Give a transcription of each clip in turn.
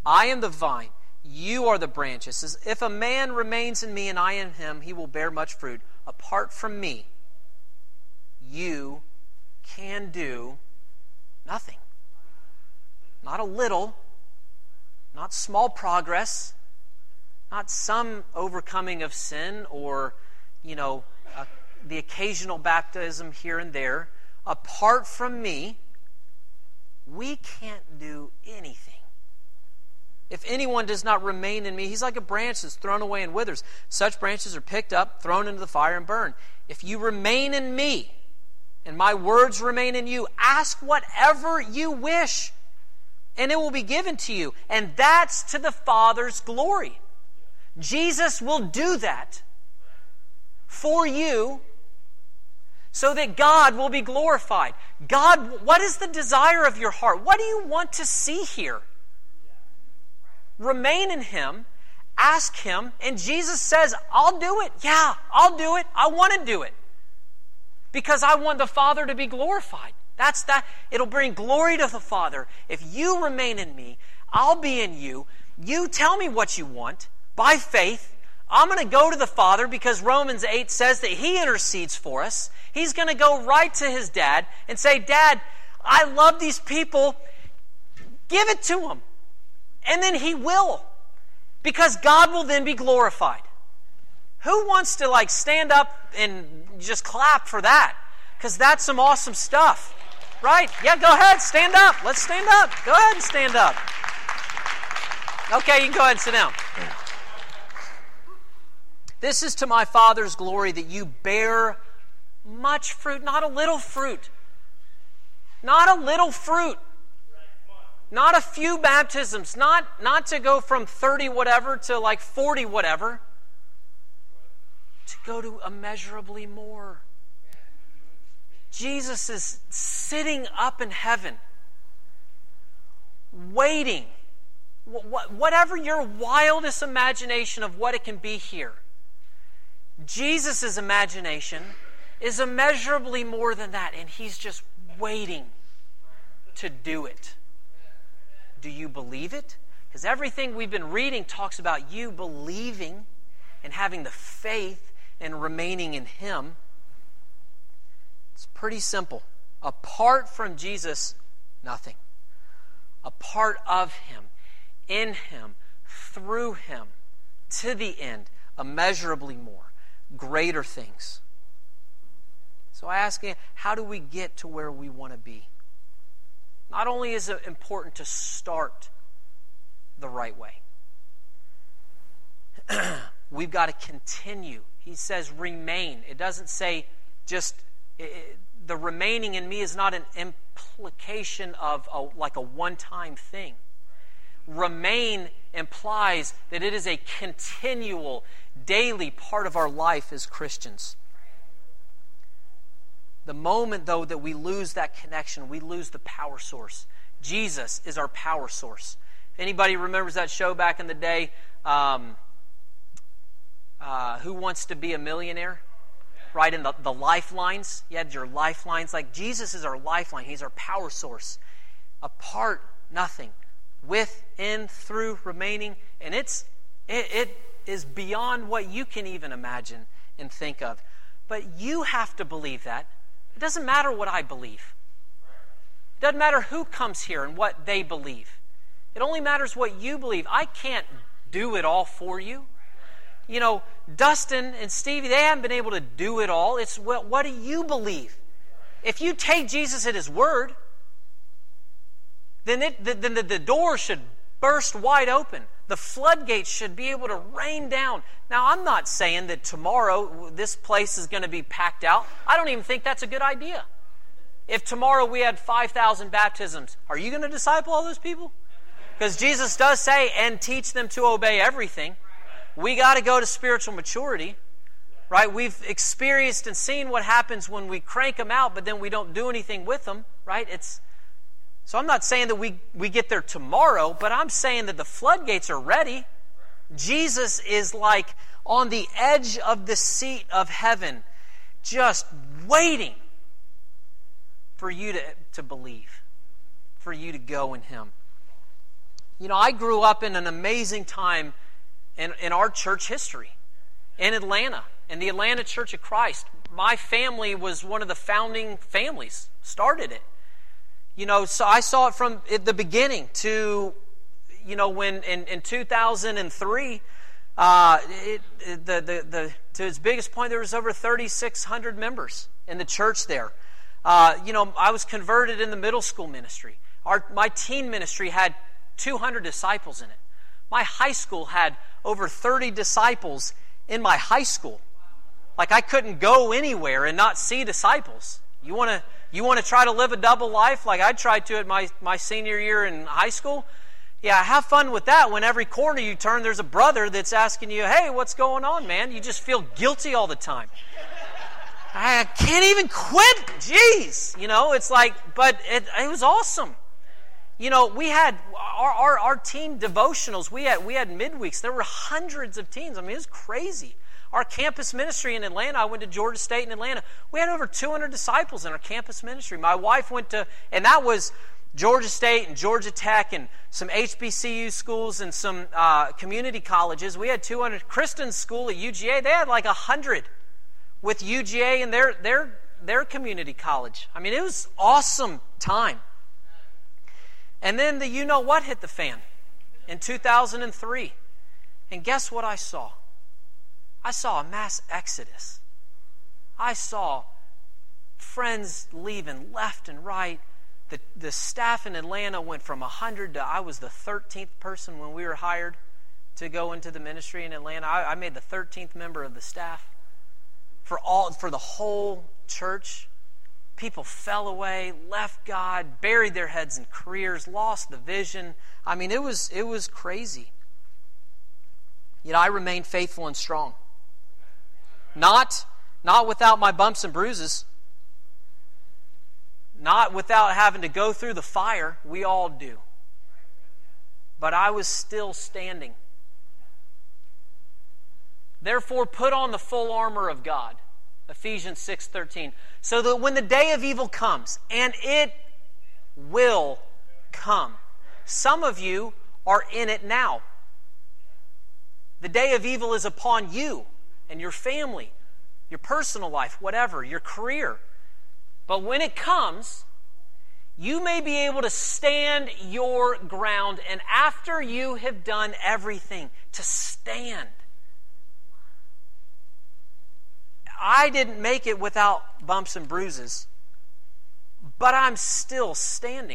I am the vine, you are the branches. It says, if a man remains in me and I in him, he will bear much fruit. Apart from me, you can do nothing. Not a little, not small progress, not some overcoming of sin or, the occasional baptism here and there. Apart from me, we can't do anything. If anyone does not remain in me, he's like a branch that's thrown away and withers. Such branches are picked up, thrown into the fire, and burned. If you remain in me, and my words remain in you, ask whatever you wish, and it will be given to you. And that's to the Father's glory. Jesus will do that for you so that God will be glorified. God, what is the desire of your heart? What do you want to see here? Remain in Him, ask Him, and Jesus says, I'll do it. Yeah, I'll do it. I want to do it. Because I want the Father to be glorified. That's that. It'll bring glory to the Father. If you remain in me, I'll be in you. You tell me what you want by faith. I'm going to go to the Father because Romans 8 says that He intercedes for us. He's going to go right to His dad and say, Dad, I love these people. Give it to them. And then He will. Because God will then be glorified. Who wants to stand up and just clap for that? Because that's some awesome stuff. Right? Yeah, go ahead. Stand up. Let's stand up. Go ahead and stand up. Okay, you can go ahead and sit down. This is to my Father's glory that you bear much fruit, not a little fruit. Not a little fruit. Not a few baptisms. Not to go from 30 whatever to 40 whatever. To go to immeasurably more. Jesus is sitting up in heaven, waiting. Whatever your wildest imagination of what it can be here, Jesus' imagination is immeasurably more than that, and He's just waiting to do it. Do you believe it? Because everything we've been reading talks about you believing and having the faith and remaining in Him. It's pretty simple. Apart from Jesus, nothing. Apart of Him, in Him, through Him, to the end, immeasurably more, greater things. So I ask you, how do we get to where we want to be? Not only is it important to start the right way, we've got to continue. He says remain. It doesn't say just... the remaining in me is not an implication of a one-time thing. Remain implies that it is a continual, daily part of our life as Christians. The moment, though, that we lose that connection, we lose the power source. Jesus is our power source. If anybody remembers that show back in the day, Who Wants to Be a Millionaire? Right, in the lifelines. You had your lifelines. Jesus is our lifeline. He's our power source. Apart, nothing. With, in, through, remaining. And it is beyond what you can even imagine and think of. But you have to believe that. It doesn't matter what I believe. It doesn't matter who comes here and what they believe. It only matters what you believe. I can't do it all for you. Dustin and Stevie, they haven't been able to do it all. It's what do you believe? If you take Jesus at His word, then the door should burst wide open. The floodgates should be able to rain down. Now, I'm not saying that tomorrow this place is going to be packed out. I don't even think that's a good idea. If tomorrow we had 5,000 baptisms, are you going to disciple all those people? Because Jesus does say, and teach them to obey everything. We got to go to spiritual maturity, right? We've experienced and seen what happens when we crank them out, but then we don't do anything with them, right? So I'm not saying that we get there tomorrow, but I'm saying that the floodgates are ready. Jesus is on the edge of the seat of heaven, just waiting for you to believe, for you to go in Him. I grew up in an amazing time in our church history in Atlanta, in the Atlanta Church of Christ. My family was one of the founding families, started it. So I saw it from the beginning to, when in 2003, to its biggest point, there was over 3,600 members in the church there. I was converted in the middle school ministry. My teen ministry had 200 disciples in it. My high school had over 30 disciples in my high school. Like, I couldn't go anywhere and not see disciples. You want to try to live a double life like I tried to at my senior year in high school? Yeah, have fun with that. When every corner you turn, there's a brother that's asking you, hey, what's going on, man? You just feel guilty all the time. I can't even quit. Jeez. It's like, but it was awesome. We had our teen devotionals. We had midweeks. There were hundreds of teens. I mean, it was crazy. Our campus ministry in Atlanta, I went to Georgia State in Atlanta. We had over 200 disciples in our campus ministry. My wife went to, and that was Georgia State and Georgia Tech and some HBCU schools and some community colleges. We had 200. Kristen's school at UGA, they had like 100 with UGA and their community college. I mean, it was awesome time. And then the you-know-what hit the fan in 2003. And guess what I saw? I saw a mass exodus. I saw friends leaving left and right. The staff in Atlanta went from 100 to, I was the 13th person when we were hired to go into the ministry in Atlanta. I made the 13th member of the staff. For the whole church, people fell away, left God, buried their heads in careers, lost the vision. I mean, it was crazy. Yet I remained faithful and strong. Not without my bumps and bruises. Not without having to go through the fire. We all do. But I was still standing. Therefore, put on the full armor of God. Ephesians 6:13. So that when the day of evil comes, and it will come. Some of you are in it now. The day of evil is upon you and your family, your personal life, whatever, your career. But when it comes, you may be able to stand your ground, and after you have done everything, to stand. I didn't make it without bumps and bruises, but I'm still standing.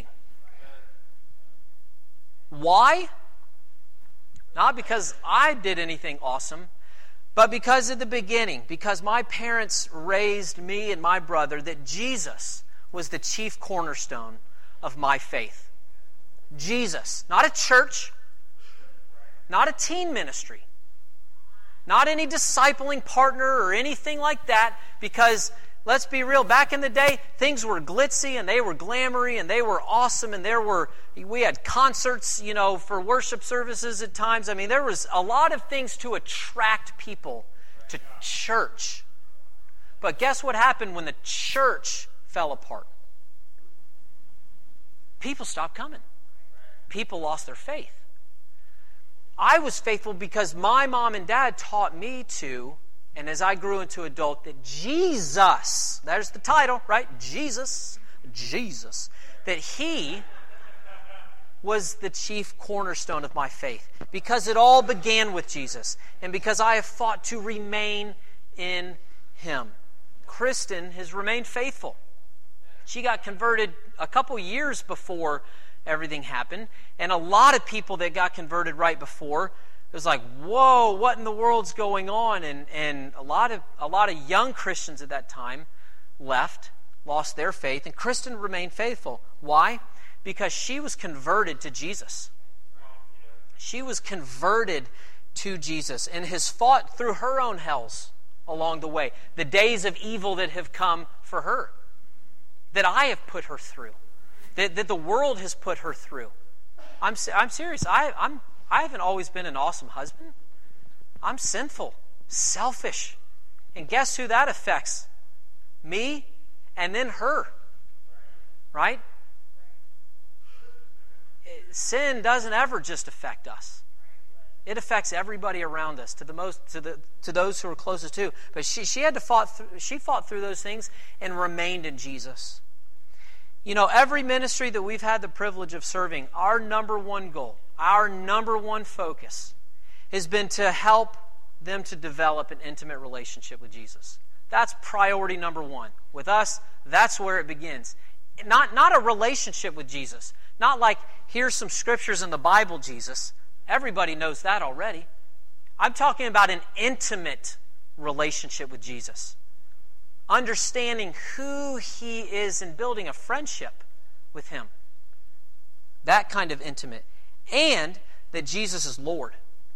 Why? Not because I did anything awesome, but because at the beginning, because my parents raised me and my brother, that Jesus was the chief cornerstone of my faith. Jesus, not a church, not a teen ministry, not any discipling partner or anything like that, because let's be real, back in the day, things were glitzy and they were glamoury and they were awesome, and we had concerts, for worship services at times. I mean, there was a lot of things to attract people to church. But guess what happened when the church fell apart? People stopped coming. People lost their faith. I was faithful because my mom and dad taught me to, and as I grew into adult, that Jesus, there's the title, right? Jesus, that He was the chief cornerstone of my faith. Because it all began with Jesus, and because I have fought to remain in Him. Kristen has remained faithful. She got converted a couple years before everything happened, and a lot of people that got converted right before, it was like, whoa, what in the world's going on? And a lot of young Christians at that time lost their faith, and Kristen remained faithful. Why? Because she was converted to Jesus. She was converted to Jesus and has fought through her own hells along the way. The days of evil that have come for her, that I have put her through, that the world has put her through. I'm serious. I haven't always been an awesome husband. I'm sinful, selfish. And guess who that affects? Me and then her. Right? sin doesn't ever just affect us. It affects everybody around us, to those who are closest to. But she fought through those things and remained in Jesus. You know, every ministry that we've had the privilege of serving, our number one goal, our number one focus has been to help them to develop an intimate relationship with Jesus. That's priority number one. With us, that's where it begins. Not a relationship with Jesus. Not like, here's some scriptures in the Bible, Jesus. Everybody knows that already. I'm talking about an intimate relationship with Jesus. Understanding who He is and building a friendship with Him. That kind of intimate. And that Jesus is Lord.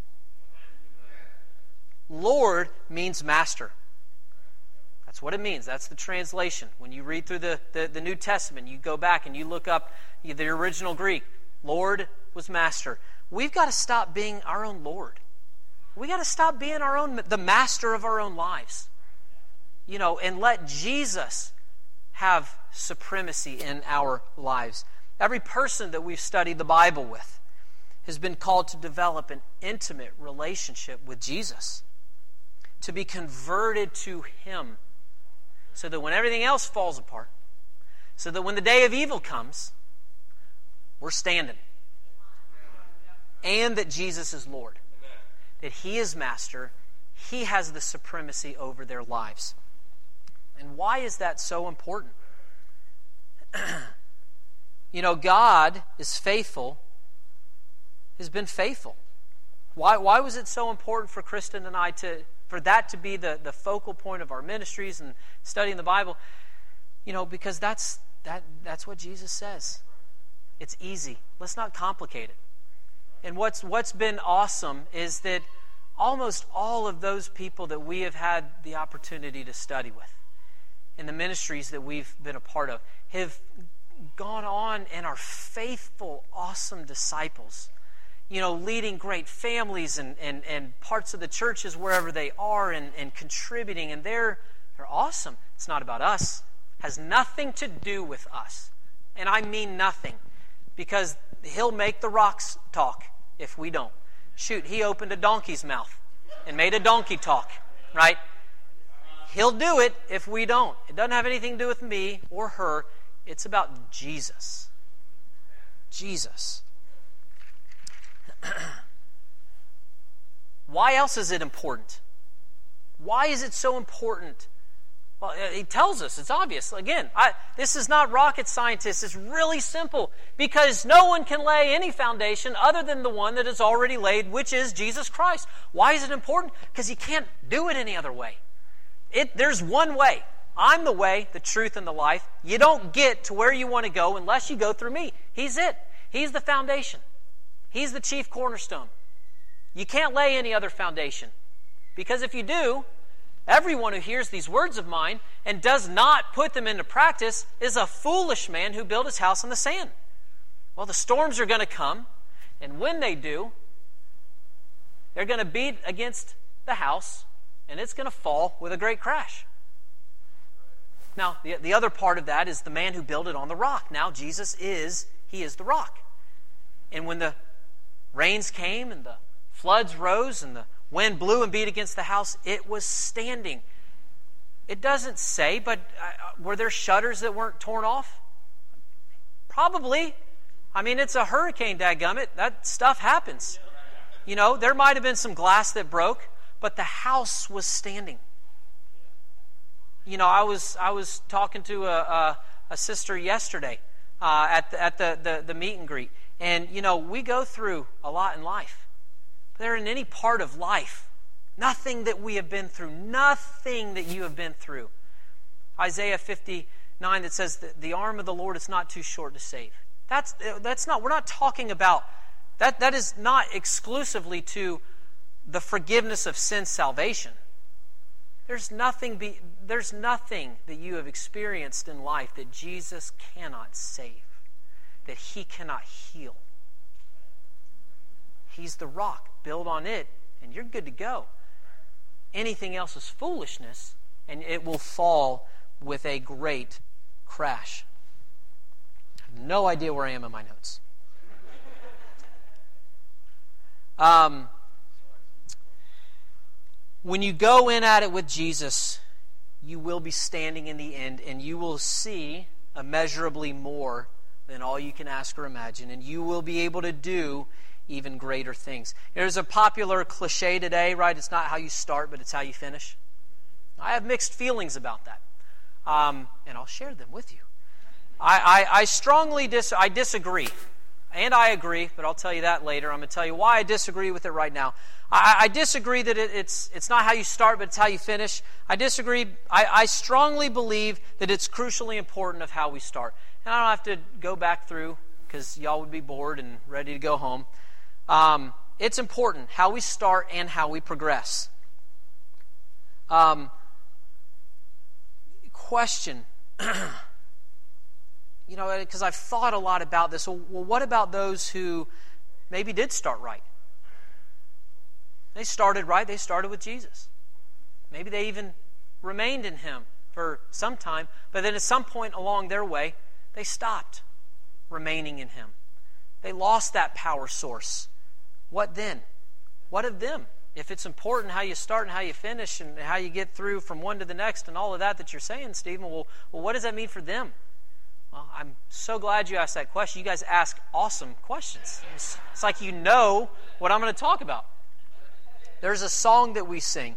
Lord means master. That's what it means. That's the translation. When you read through the New Testament, you go back and you look up the original Greek. Lord was master. We've got to stop being our own Lord. We've got to stop being the master of our own lives. You know, and let Jesus have supremacy in our lives. Every person that we've studied the Bible with has been called to develop an intimate relationship with Jesus. To be converted to Him. So that when everything else falls apart, so that when the day of evil comes, we're standing. And that Jesus is Lord. That He is master. He has the supremacy over their lives. And why is that so important? You know, God is faithful, has been faithful. Why was it so important for Kristen and I for that to be the focal point of our ministries and studying the Bible? You know, because that's what Jesus says. It's easy. Let's not complicate it. And what's been awesome is that almost all of those people that we have had the opportunity to study with in the ministries that we've been a part of have gone on and are faithful, awesome disciples. You know, leading great families and parts of the churches wherever they are and contributing. And they're awesome. It's not about us. It has nothing to do with us. And I mean nothing. Because He'll make the rocks talk if we don't. Shoot, He opened a donkey's mouth and made a donkey talk, right? He'll do it if we don't. It doesn't have anything to do with me or her. It's about Jesus. Jesus. Why else is it important? Why is it so important? Well, He tells us. It's obvious. Again, this is not rocket scientists. It's really simple. Because no one can lay any foundation other than the one that is already laid, which is Jesus Christ. Why is it important? Because you can't do it any other way. There's one way. I'm the way, the truth, and the life. You don't get to where you want to go unless you go through me. He's it. He's the foundation. He's the chief cornerstone. You can't lay any other foundation. Because if you do, everyone who hears these words of mine and does not put them into practice is a foolish man who built his house on the sand. Well, the storms are going to come, and when they do, they're going to beat against the house, and it's going to fall with a great crash. Now, the other part of that is the man who built it on the rock. Now, Jesus is the rock. And when the rains came and the floods rose and the wind blew and beat against the house, it was standing. It doesn't say, but were there shutters that weren't torn off? Probably. I mean, it's a hurricane, dadgummit. That stuff happens. You know, there might have been some glass that broke, but the house was standing. You know, I was talking to a sister yesterday at the meet and greet. And, you know, we go through a lot in life. There in any part of life, nothing that we have been through, nothing that you have been through. Isaiah 59 that says that the arm of the Lord is not too short to save. That's not, we're not talking about, that is not exclusively to the forgiveness of sin salvation. There's nothing that you have experienced in life that Jesus cannot save, that He cannot heal. He's the rock. Build on it, and you're good to go. Anything else is foolishness, and it will fall with a great crash. I have no idea where I am in my notes. When you go in at it with Jesus, you will be standing in the end, and you will see immeasurably more than all you can ask or imagine, and you will be able to do even greater things. There's a popular cliche today, right? It's not how you start, but it's how you finish. I have mixed feelings about that, and I'll share them with you. I strongly disagree, and I agree, but I'll tell you that later. I'm going to tell you why I disagree with it right now. I disagree that it's not how you start, but it's how you finish. I disagree. I strongly believe that it's crucially important of how we start. And I don't have to go back through because y'all would be bored and ready to go home. It's important how we start and how we progress. Question. Because I've thought a lot about this. Well, what about those who maybe did start right? They started right. They started with Jesus. Maybe they even remained in Him for some time. But then at some point along their way, they stopped remaining in Him. They lost that power source. What then? What of them? If it's important how you start and how you finish and how you get through from one to the next and all of that you're saying, Stephen, well, what does that mean for them? Well, I'm so glad you asked that question. You guys ask awesome questions. It's like you know what I'm going to talk about. There's a song that we sing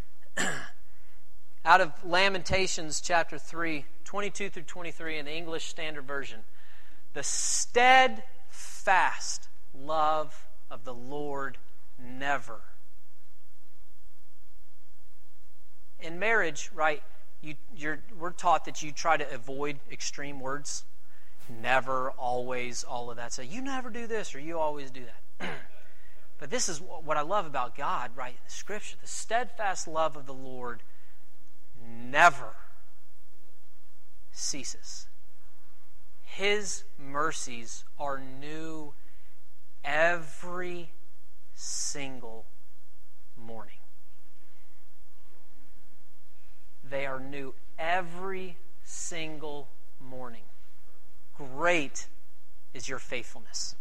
out of Lamentations chapter 3, 22 through 23 in the English Standard Version. The steadfast love of the Lord never. In marriage, right, we're taught that you try to avoid extreme words. Never, always, all of that. So you never do this or you always do that. But this is what I love about God, right, in the Scripture. The steadfast love of the Lord never ceases. His mercies are new every single morning. They are new every single morning. Great is your faithfulness.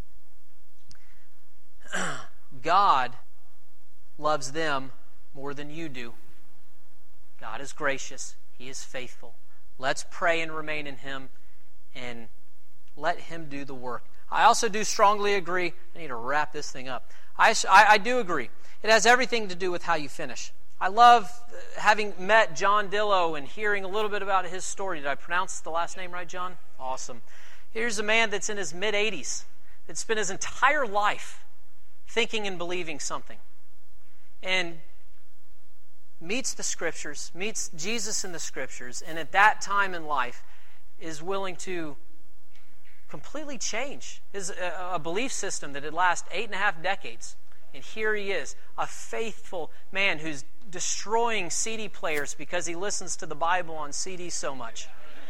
God loves them more than you do. God is gracious. He is faithful. Let's pray and remain in Him and let Him do the work. I also do strongly agree. I need to wrap this thing up. I do agree. It has everything to do with how you finish. I love having met John Dillow and hearing a little bit about his story. Did I pronounce the last name right, John? Awesome. Here's a man that's in his mid-80s that spent his entire life thinking and believing something, and meets the Scriptures, meets Jesus in the Scriptures, and at that time in life is willing to completely change a belief system that had lasted 8.5 decades. And here he is, a faithful man who's destroying CD players because he listens to the Bible on CD so much.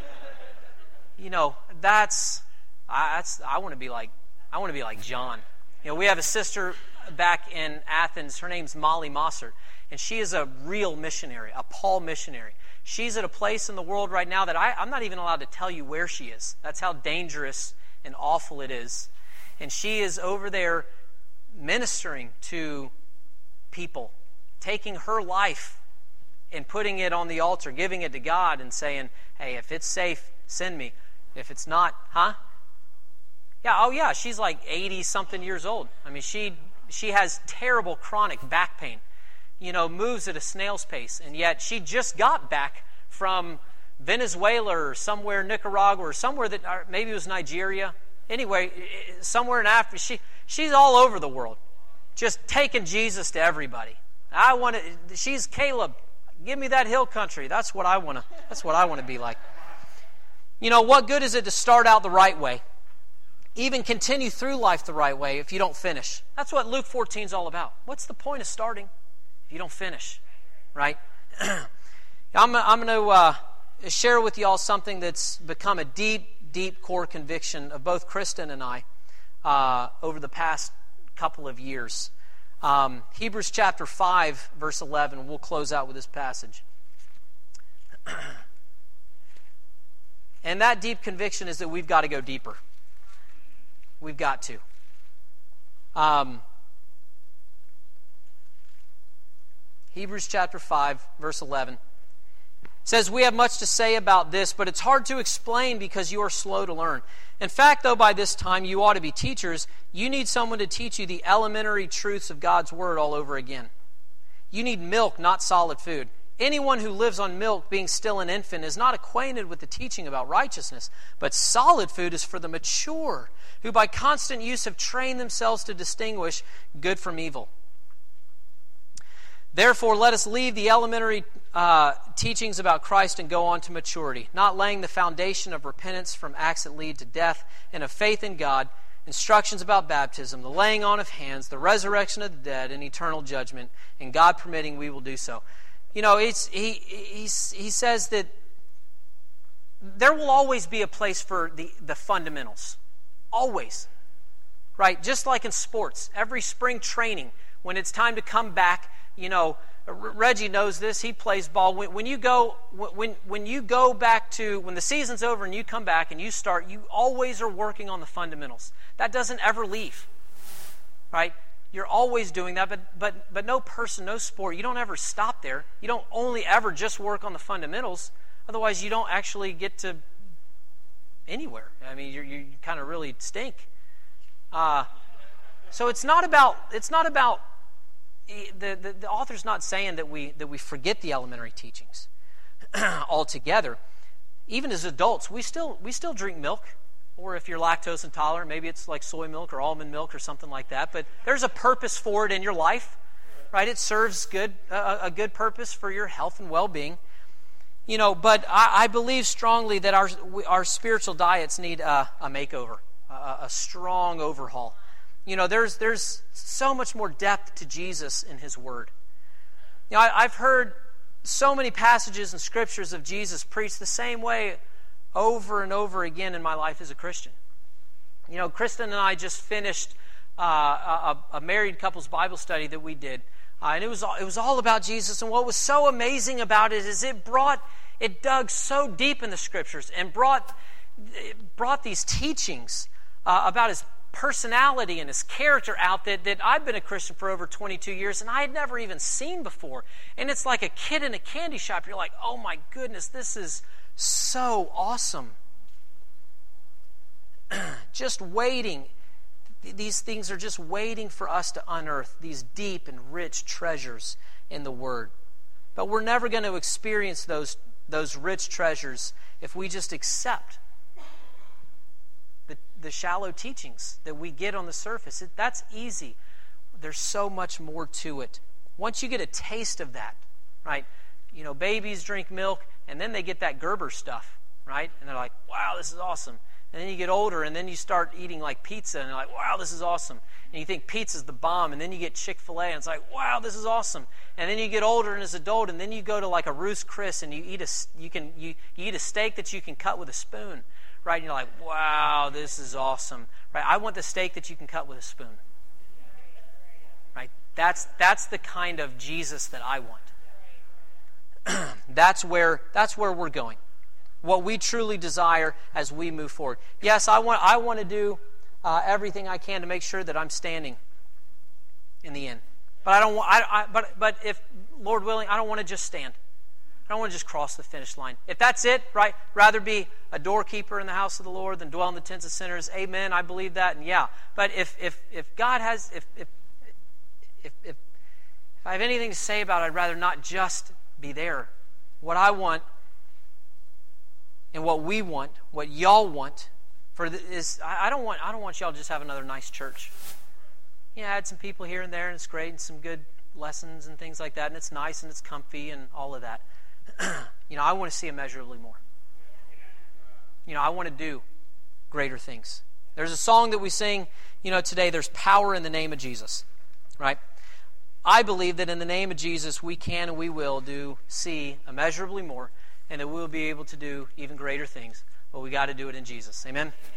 I want to be like John. We have a sister back in Athens. Her name's Molly Mossert, and she is a real missionary, a Paul missionary. She's at a place in the world right now that I'm not even allowed to tell you where she is. That's how dangerous and awful it is. And she is over there ministering to people, taking her life and putting it on the altar, giving it to God and saying, hey, if it's safe, send me. If it's not, Yeah, she's like 80-something years old. I mean, she has terrible chronic back pain, moves at a snail's pace, and yet she just got back from Venezuela or somewhere, Nicaragua or somewhere that, or maybe it was Nigeria. Anyway, somewhere in Africa. She's all over the world, just taking Jesus to everybody. She's Caleb. Give me that hill country. That's what I want to be like. What good is it to start out the right way? Even continue through life the right way if you don't finish. That's what Luke 14 is all about. What's the point of starting if you don't finish, right? I'm going to share with you all something that's become a deep, deep core conviction of both Kristen and I over the past couple of years. Hebrews chapter 5, verse 11. We'll close out with this passage. And that deep conviction is that we've got to go deeper. We've got to. Hebrews chapter 5, verse 11. It says, "We have much to say about this, but it's hard to explain because you are slow to learn. In fact, though, by this time you ought to be teachers, you need someone to teach you the elementary truths of God's Word all over again. You need milk, not solid food. Anyone who lives on milk, being still an infant, is not acquainted with the teaching about righteousness. But solid food is for the mature, who by constant use have trained themselves to distinguish good from evil. Therefore, let us leave the elementary teachings about Christ and go on to maturity, not laying the foundation of repentance from acts that lead to death and of faith in God, instructions about baptism, the laying on of hands, the resurrection of the dead, and eternal judgment. And God permitting, we will do so." You know, he says that there will always be a place for the fundamentals. Always. Right? Just like in sports. Every spring training, when it's time to come back, you know, Reggie knows this. He plays ball. When you go back to, when the season's over and you come back and you start, you always are working on the fundamentals. That doesn't ever leave. Right? You're always doing that, but no person, no sport, you don't ever stop there. You don't only ever just work on the fundamentals. Otherwise, you don't actually get to anywhere. I mean, you kind of really stink. So it's not about. The author's not saying that we forget the elementary teachings altogether. Even as adults, we still drink milk. Or if you're lactose intolerant, maybe it's like soy milk or almond milk or something like that. But there's a purpose for it in your life, right? It serves a good purpose for your health and well-being. You know, but I believe strongly that our spiritual diets need a makeover, a strong overhaul. You know, there's so much more depth to Jesus in His Word. You know, I've heard so many passages and scriptures of Jesus preached the same way over and over again in my life as a Christian. You know, Kristen and I just finished a married couples Bible study that we did, and it was all about Jesus. And what was so amazing about it is it dug so deep in the Scriptures and brought these teachings about His personality and His character out that I've been a Christian for over 22 years and I had never even seen before. And it's like a kid in a candy shop. You're like, oh my goodness, this is so awesome. Just waiting. These things are just waiting for us to unearth these deep and rich treasures in the Word. But we're never going to experience those rich treasures if we just accept the shallow teachings that we get on the surface. That's easy. There's so much more to it. Once you get a taste of that, right? You know, babies drink milk, and then they get that Gerber stuff, right? And they're like, wow, this is awesome. And then you get older, and then you start eating like pizza, and you're like, wow, this is awesome. And you think pizza's the bomb, and then you get Chick-fil-A, and it's like, wow, this is awesome. And then you get older and as an adult, and then you go to like a Ruth's Chris, and you eat a steak that you can cut with a spoon, right? And you're like, wow, this is awesome, right? I want the steak that you can cut with a spoon, right? That's the kind of Jesus that I want. That's where we're going. What we truly desire as we move forward. Yes, I want to do everything I can to make sure that I'm standing in the end. But I don't want. But if Lord willing, I don't want to just stand. I don't want to just cross the finish line. If that's it, right? Rather be a doorkeeper in the house of the Lord than dwell in the tents of sinners. Amen. I believe that, and yeah. But if God has if I have anything to say about it, I'd rather not just be there. What I want and what we want, what y'all want, is I don't want y'all to just have another nice church. Yeah, I had some people here and there, and it's great, and some good lessons and things like that, and it's nice and it's comfy and all of that. You know, I want to see immeasurably more. You know, I want to do greater things. There's a song that we sing, you know, today. There's power in the name of Jesus, right? I believe that in the name of Jesus, we can and we will see immeasurably more, and that we'll be able to do even greater things. But we got to do it in Jesus. Amen?